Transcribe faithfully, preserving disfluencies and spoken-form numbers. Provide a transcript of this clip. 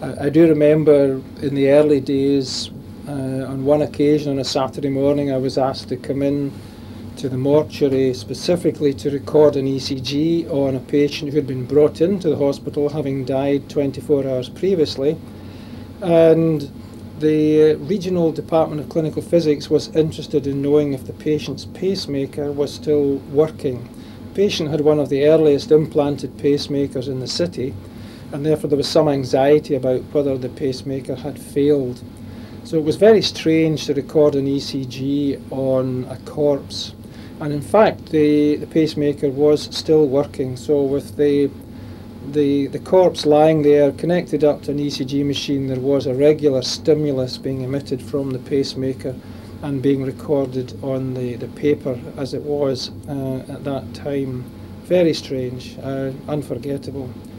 I, I do remember in the early days, uh, on one occasion on a Saturday morning, I was asked to come in to the mortuary specifically to record an E C G on a patient who had been brought into the hospital having died twenty-four hours previously. And the Regional Department of Clinical Physics was interested in knowing if the patient's pacemaker was still working. The patient had one of the earliest implanted pacemakers in the city, and therefore there was some anxiety about whether the pacemaker had failed. So it was very strange to record an E C G on a corpse. And in fact, the, the pacemaker was still working. So with the, the, the corpse lying there connected up to an E C G machine, there was a regular stimulus being emitted from the pacemaker and being recorded on the, the paper as it was uh, at that time. Very strange, uh, unforgettable.